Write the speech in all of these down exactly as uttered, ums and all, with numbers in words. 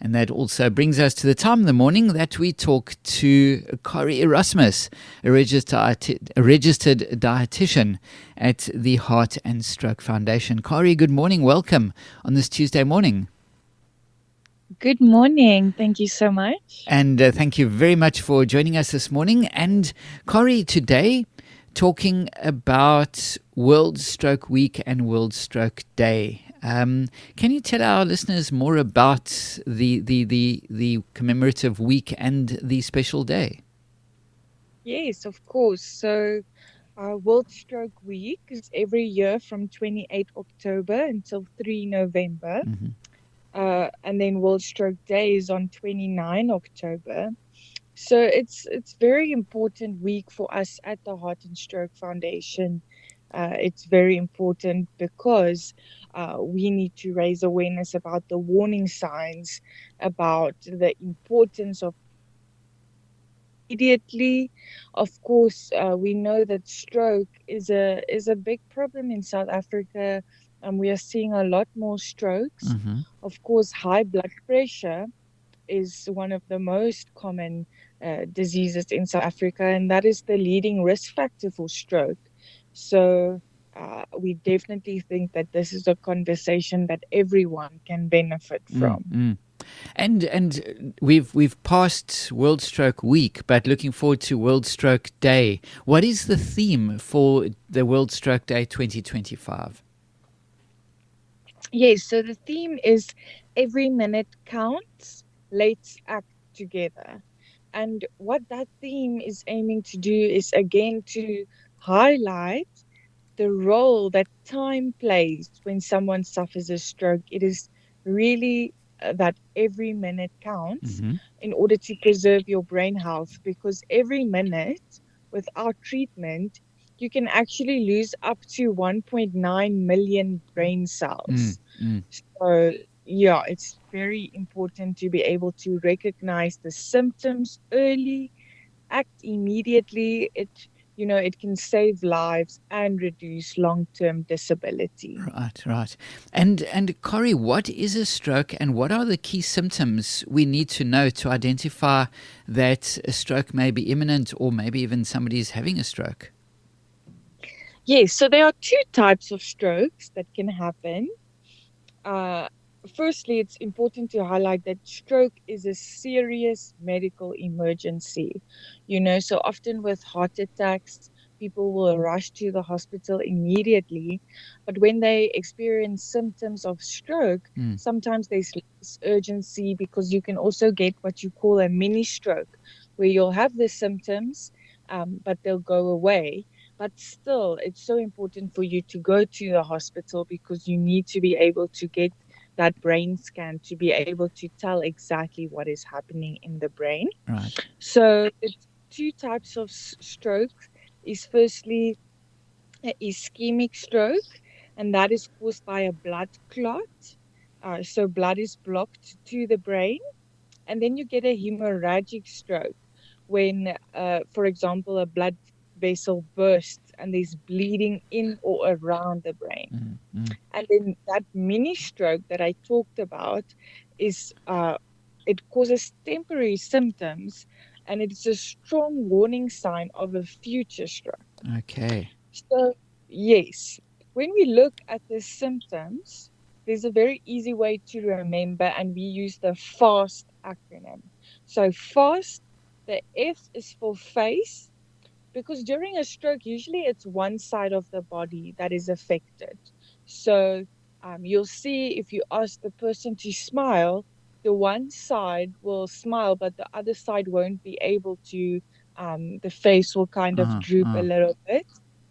And that also brings us to the time in the morning that we talk to Corrie Erasmus, a registered, a registered dietitian at the Heart and Stroke Foundation. Corrie, good morning. Welcome on this Tuesday morning. Good morning. Thank you so much. And uh, thank you very much for joining us this morning. And Corrie, today talking about World Stroke Week and World Stroke Day. Um, can you tell our listeners more about the, the, the, the commemorative week and the special day? Yes, of course. So uh, World Stroke Week is every year from twenty-eighth October until third November. Mm-hmm. Uh, and then World Stroke Day is on twenty-ninth October. So it's it's very important week for us at the Heart and Stroke Foundation. Uh, it's very important because uh, we need to raise awareness about the warning signs, about the importance of immediately. Of course, uh, we know that stroke is a is a big problem in South Africa, and we are seeing a lot more strokes. Mm-hmm. Of course, high blood pressure is one of the most common uh, diseases in South Africa, and that is the leading risk factor for stroke. So uh, we definitely think that this is a conversation that everyone can benefit from. Mm-hmm. And and we've we've passed World Stroke Week, but looking forward to World Stroke Day. What is the theme for the World Stroke Day twenty twenty-five? Yes, so the theme is every minute counts, let's act together. And what that theme is aiming to do is again to highlight the role that time plays when someone suffers a stroke. It is really uh, that every minute counts Mm-hmm. in order to preserve your brain health, because every minute without treatment, you can actually lose up to one point nine million brain cells. Mm-hmm. So, yeah, it's very important to be able to recognize the symptoms early, act immediately. It You know, it can save lives and reduce long-term disability. Right, right. And and Corrie, what is a stroke and what are the key symptoms we need to know to identify that a stroke may be imminent or maybe even somebody is having a stroke? Yes, so there are two types of strokes that can happen. Uh, firstly, it's important to highlight that stroke is a serious medical emergency. You know, so often with heart attacks, people will rush to the hospital immediately. But when they experience symptoms of stroke, Mm. sometimes there's less urgency, because you can also get what you call a mini stroke, where you'll have the symptoms, um, but they'll go away. But still, it's so important for you to go to the hospital, because you need to be able to get that brain scan to be able to tell exactly what is happening in the brain. Right. So the two types of s- stroke is firstly a ischemic stroke, and that is caused by a blood clot. Uh, so blood is blocked to the brain. And then you get a hemorrhagic stroke when, uh, for example, a blood vessel bursts and there's bleeding in or around the brain. Mm-hmm. And then that mini stroke that I talked about is, uh, it causes temporary symptoms, and it's a strong warning sign of a future stroke. Okay. So, yes, when we look at the symptoms, there's a very easy way to remember, and we use the FAST acronym. So, FAST, the F is for face, because during a stroke, usually it's one side of the body that is affected. So, um, you'll see if you ask the person to smile, the one side will smile, but the other side won't be able to. Um, the face will kind of Uh, droop a uh. little bit.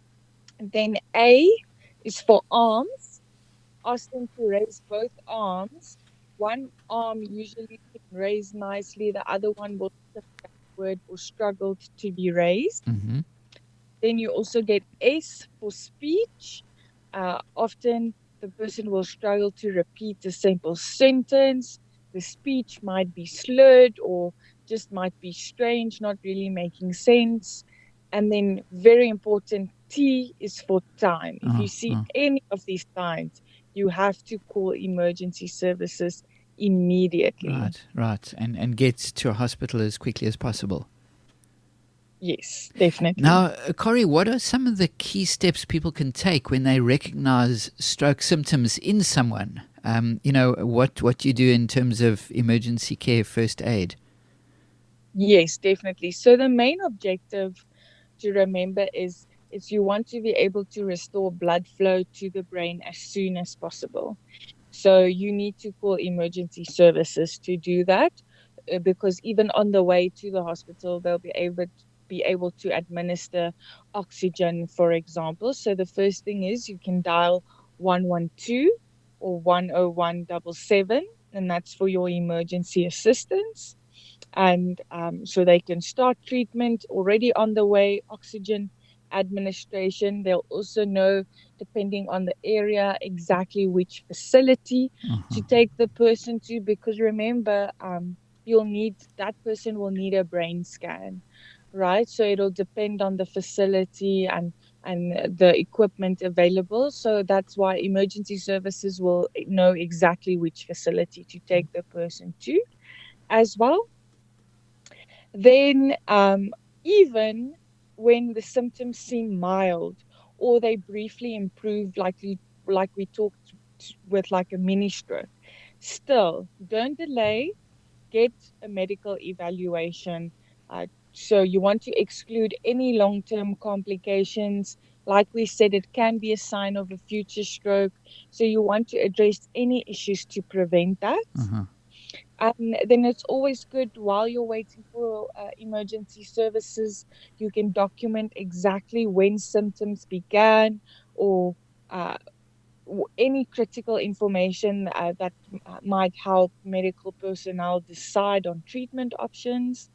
And then A is for arms. Ask them to raise both arms. One arm usually can raise nicely, the other one will tip backward or struggle to be raised. Mm-hmm. Then you also get S for speech. Uh, often the person will struggle to repeat a simple sentence. The speech might be slurred or just might be strange, not really making sense. And then, very important, T is for time. If Uh, you see uh. any of these signs, you have to call emergency services immediately. Right, right. And, and get to a hospital as quickly as possible. Yes, definitely. Now, uh, Corrie, what are some of the key steps people can take when they recognize stroke symptoms in someone? Um, you know, what, what you do in terms of emergency care, first aid? Yes, definitely. So the main objective to remember is, is you want to be able to restore blood flow to the brain as soon as possible. So you need to call emergency services to do that, uh, because even on the way to the hospital, they'll be able to be able to administer oxygen, for example. So the first thing is you can dial one one two or one oh one seven seven, and that's for your emergency assistance. And um, so they can start treatment already on the way, oxygen administration. They'll also know, depending on the area, exactly which facility Uh-huh. to take the person to, because remember, um, you'll need, that person will need a brain scan, right? So it'll depend on the facility and and the equipment available. So that's why emergency services will know exactly which facility to take the person to as well. Then, um, even when the symptoms seem mild or they briefly improve, like we, like we talked with like a mini stroke, still don't delay, get a medical evaluation. Uh, so you want to exclude any long-term complications. Like we said, it can be a sign of a future stroke. So you want to address any issues to prevent that. Uh-huh. And then it's always good, while you're waiting for uh, emergency services, you can document exactly when symptoms began, or uh, w- any critical information uh, that uh, might help medical personnel decide on treatment options.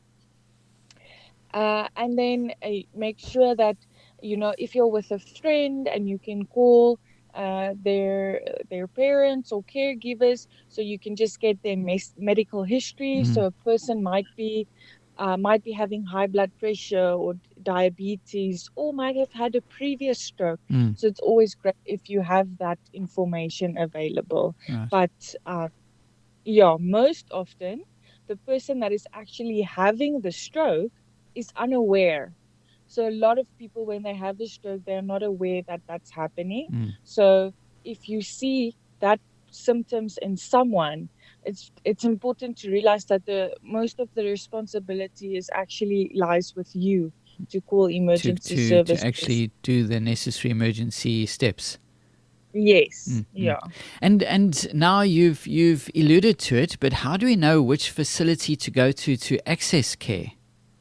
Uh, and then uh, make sure that, you know, if you're with a friend, and you can call uh, their their parents or caregivers, so you can just get their mes- medical history. Mm. So a person might be uh, might be having high blood pressure or diabetes, or might have had a previous stroke. Mm. So it's always great if you have that information available. Right. But uh, yeah, most often the person that is actually having the stroke is unaware. So a lot of people, when they have the stroke, they're not aware that that's happening. Mm. So if you see that symptoms in someone, it's it's important to realize that the most of the responsibility is actually lies with you to call To, emergency to, services. to actually do the necessary emergency steps. Yes, Mm, mm. yeah. And and now you've you've alluded to it, but how do we know which facility to go to to access care?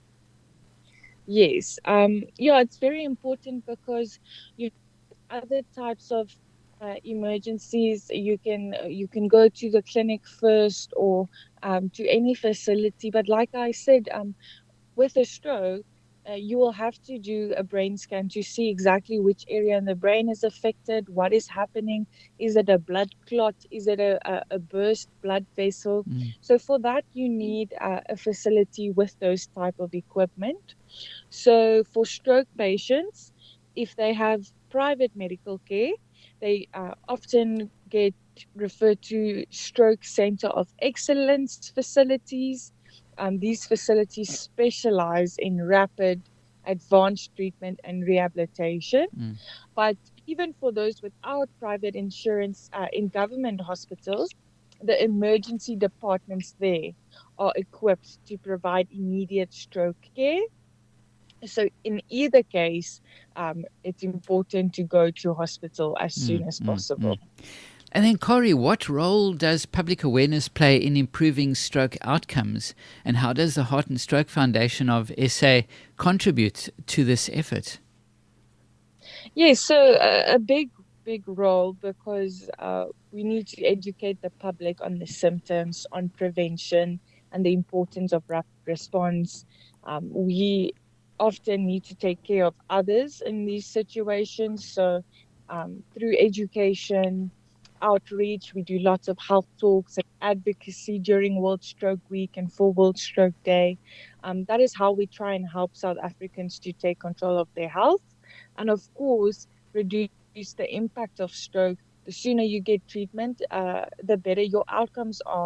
Yes, um, yeah, it's very important, because you other types of uh, emergencies, you can you can go to the clinic first, or um, to any facility. But like I said, um, with a stroke, uh, you will have to do a brain scan to see exactly which area in the brain is affected, what is happening. Is it a blood clot? Is it a, a, a burst blood vessel? Mm. So for that, you need uh, a facility with those type of equipment. So for stroke patients, if they have private medical care, they uh, often get referred to Stroke Center of Excellence facilities. Um, these facilities specialize in rapid, advanced treatment and rehabilitation. Mm. But even for those without private insurance, uh, in government hospitals, the emergency departments there are equipped to provide immediate stroke care. So in either case, um, it's important to go to hospital as soon Mm, as mm, possible. mm. And then, Corrie, what role does public awareness play in improving stroke outcomes? And how does the Heart and Stroke Foundation of S A contribute to this effort? Yes, so uh, a big, big role, because uh, we need to educate the public on the symptoms, on prevention, and the importance of rapid response. Um, we often need to take care of others in these situations. So um, through education, outreach, we do lots of health talks and advocacy during World Stroke Week and for World Stroke Day. Um, that is how we try and help South Africans to take control of their health, and of course reduce the impact of stroke. The sooner you get treatment, uh, the better your outcomes are.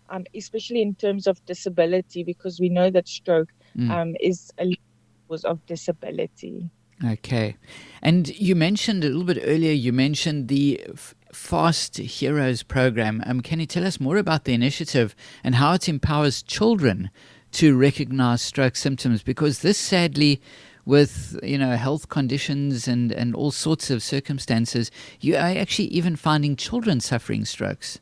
um, especially in terms of disability, because we know that stroke Mm. um, is a cause of disability. Okay. And you mentioned a little bit earlier, you mentioned the F- Fast Heroes program. Um, can you tell us more about the initiative and how it empowers children to recognize stroke symptoms? Because this, sadly, with you know health conditions and, and all sorts of circumstances, you are actually even finding children suffering strokes.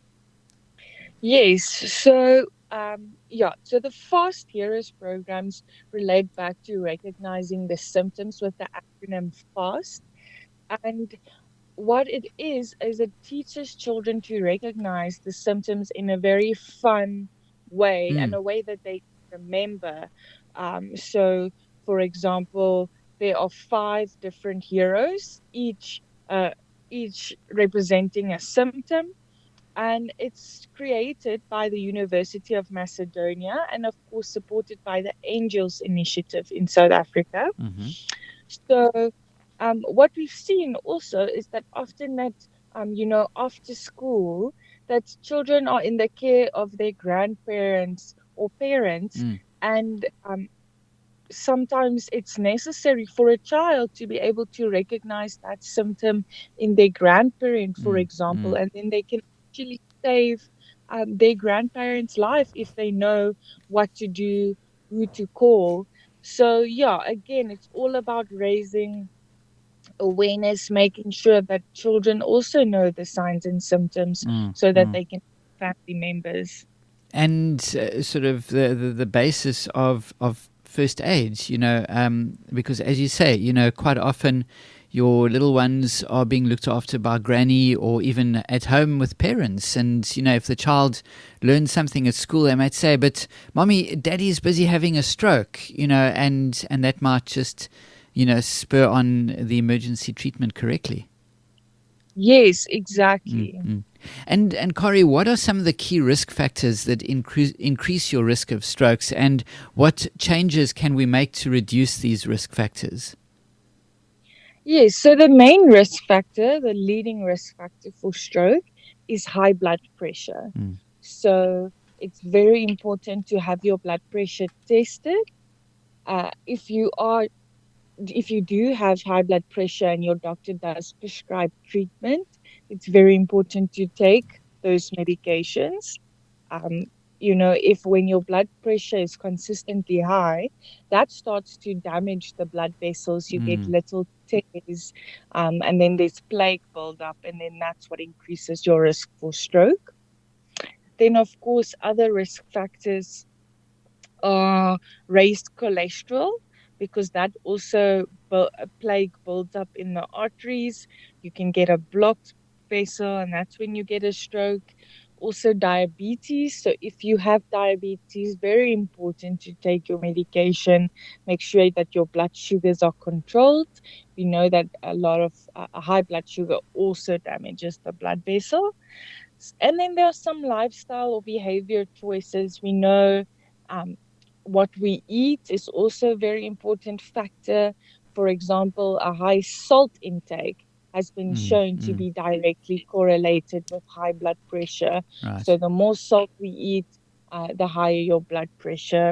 Yes, so um, yeah, so the Fast Heroes programs relate back to recognizing the symptoms with the acronym FAST. And what it is, is it teaches children to recognize the symptoms in a very fun way and Mm. a way that they remember. Um, so, for example, there are five different heroes, each uh, each representing a symptom, and it's created by the University of Macedonia and, of course, supported by the Angels Initiative in South Africa. Mm-hmm. So, um, what we've seen also is that often that, um, you know, after school, that children are in the care of their grandparents or parents, Mm. and um, sometimes it's necessary for a child to be able to recognize that symptom in their grandparent, for Mm. example, Mm. and then they can actually save um, their grandparents' life if they know what to do, who to call. So, yeah, again, it's all about raising awareness, making sure that children also know the signs and symptoms Mm. so that Mm. they can family members. And uh, sort of the, the, the basis of, of first aid, you know, um, because as you say, you know, quite often your little ones are being looked after by granny or even at home with parents. And, you know, if the child learns something at school, they might say, but mommy, daddy's busy having a stroke, you know, and, and that might just, you know, spur on the emergency treatment correctly. Yes, exactly. Mm-hmm. And and Corrie, what are some of the key risk factors that increase increase your risk of strokes, and what changes can we make to reduce these risk factors? Yes, so the main risk factor, the leading risk factor for stroke, is high blood pressure. Mm. So it's very important to have your blood pressure tested. Uh, if you are, if you do have high blood pressure and your doctor does prescribe treatment, it's very important to take those medications. Um, you know, if when your blood pressure is consistently high, that starts to damage the blood vessels. You get Mm. little tears, um, and then there's plaque buildup, and then that's what increases your risk for stroke. Then, of course, other risk factors are raised cholesterol, because that also bu- a plaque builds up in the arteries. You can get a blocked vessel, and that's when you get a stroke. Also, diabetes. So, if you have diabetes, very important to take your medication. Make sure that your blood sugars are controlled. We know that a lot of uh, a high blood sugar also damages the blood vessel. And then there are some lifestyle or behavior choices. We know um, what we eat is also a very important factor. For example, a high salt intake has been Mm. shown to Mm. be directly correlated with high blood pressure. Right. So the more salt we eat, uh, the higher your blood pressure.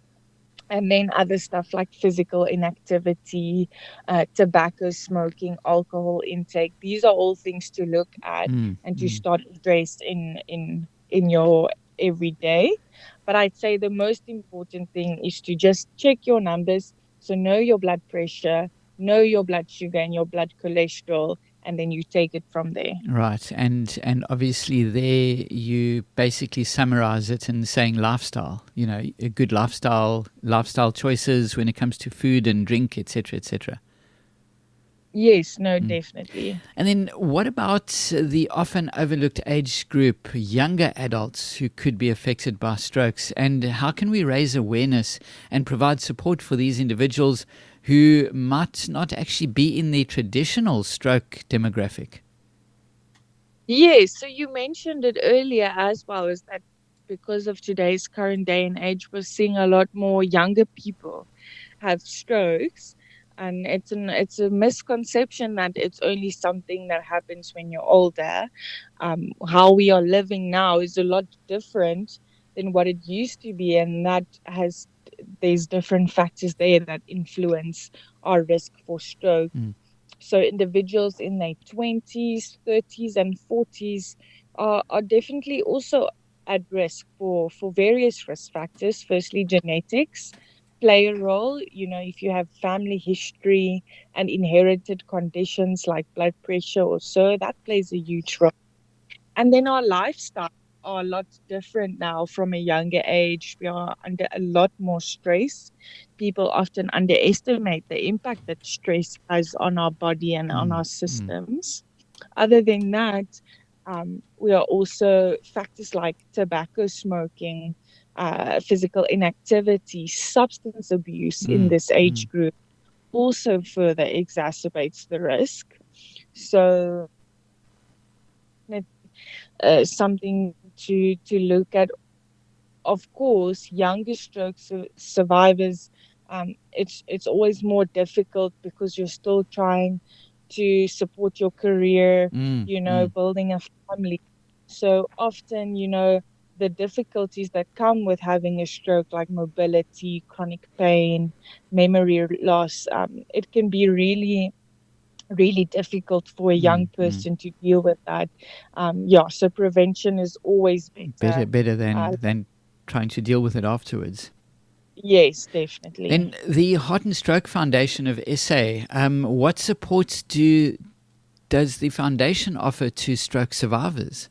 And then other stuff like physical inactivity, uh, tobacco smoking, alcohol intake. These are all things to look at Mm. and to Mm. start address in in in your everyday. But I'd say the most important thing is to just check your numbers. So know your blood pressure, know your blood sugar and your blood cholesterol, and then you take it from there. Right. And and obviously there you basically summarize it in saying lifestyle, you know, a good lifestyle, lifestyle choices when it comes to food and drink, et cetera, et cetera. Yes, no, Mm. definitely. And then what about the often overlooked age group, younger adults who could be affected by strokes? And how can we raise awareness and provide support for these individuals who might not actually be in the traditional stroke demographic? Yes, so you mentioned it earlier as well, is that because of today's current day and age, we're seeing a lot more younger people have strokes. And it's an it's a misconception that it's only something that happens when you're older. Um, how we are living now is a lot different than what it used to be, and that has there's different factors there that influence our risk for stroke. Mm. So individuals in their twenties, thirties, and forties are, are definitely also at risk for, for various risk factors. Firstly, genetics play a role. You know, if you have family history and inherited conditions like blood pressure or so, that plays a huge role. And then our lifestyle are a lot different now from a younger age. We are under a lot more stress. People often underestimate the impact that stress has on our body and on Mm, our mm. systems. Other than that, um, we are also factors like tobacco smoking, uh, physical inactivity, substance abuse in Mm, this age mm. group also further exacerbates the risk. So uh, something to to look at. Of course, younger stroke su- survivors, um, it's it's always more difficult because you're still trying to support your career, Mm, you know, mm. building a family. So often, you know, the difficulties that come with having a stroke, like mobility, chronic pain, memory loss, um, it can be really really difficult for a young Mm, mm. person to deal with that. Um, yeah, so prevention is always Better, better. better than Uh, than trying to deal with it afterwards. yes, definitely. Then the Heart and Stroke Foundation of S A. Um, what supports do does the foundation offer to stroke survivors?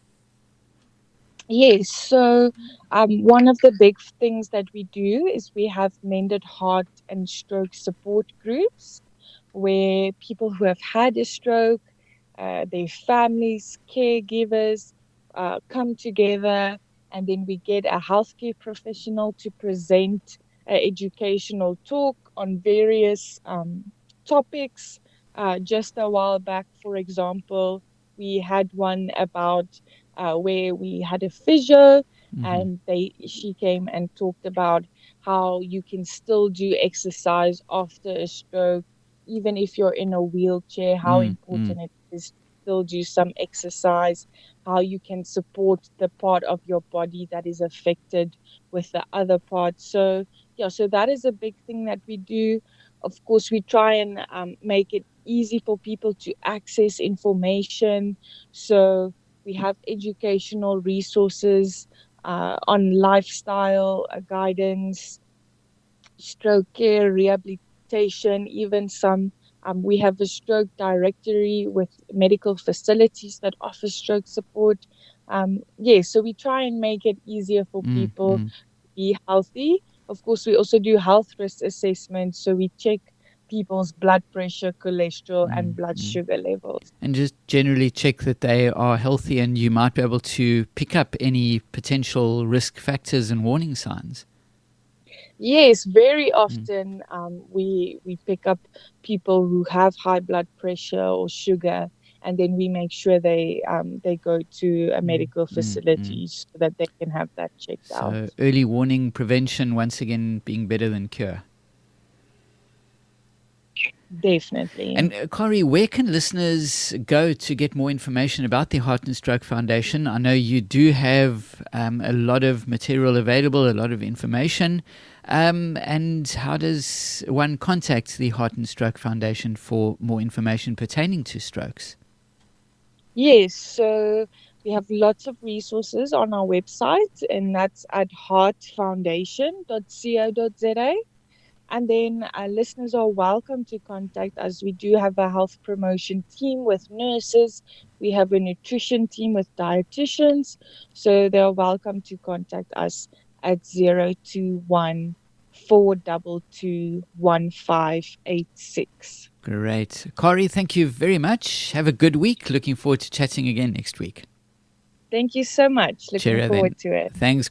Yes, so um, one of the big things that we do is we have mended heart and stroke support groups where people who have had a stroke, uh, their families, caregivers uh, come together, and then we get a healthcare professional to present an educational talk on various um, topics. Uh, just a while back, for example, we had one about uh, where we had a physio, Mm-hmm. and they she came and talked about how you can still do exercise after a stroke, even if you're in a wheelchair, how Mm, mm. important it is to still do some exercise, how you can support the part of your body that is affected with the other part. So, yeah, so that is a big thing that we do. Of course, we try and um, make it easy for people to access information. So, we have educational resources uh, on lifestyle uh, guidance, stroke care, rehabilitation, even some. Um, we have a stroke directory with medical facilities that offer stroke support. Um, yeah, so we try and make it easier for Mm, people mm. to be healthy. Of course, we also do health risk assessments. So we check people's blood pressure, cholesterol, and Mm, blood mm. sugar levels. And just generally check that they are healthy, and you might be able to pick up any potential risk factors and warning signs. Yes, very Mm. often um, we we pick up people who have high blood pressure or sugar, and then we make sure they um, they go to a Mm, medical mm, mm. facility so that they can have that checked out. So early warning, prevention, once again being better than cure. Definitely. And uh, Corey, where can listeners go to get more information about the Heart and Stroke Foundation? I know you do have um, a lot of material available, a lot of information. Um, and how does one contact the Heart and Stroke Foundation for more information pertaining to strokes? Yes, so we have lots of resources on our website, and that's at heart foundation dot co dot za. And then uh, listeners are welcome to contact us. We do have a health promotion team with nurses. We have a nutrition team with dietitians. So they're welcome to contact us at zero two one, four two two, one five eight six. Great. Corey, thank you very much. Have a good week. Looking forward to chatting again next week. Thank you so much. Looking Cheerio forward then. to it. Thanks.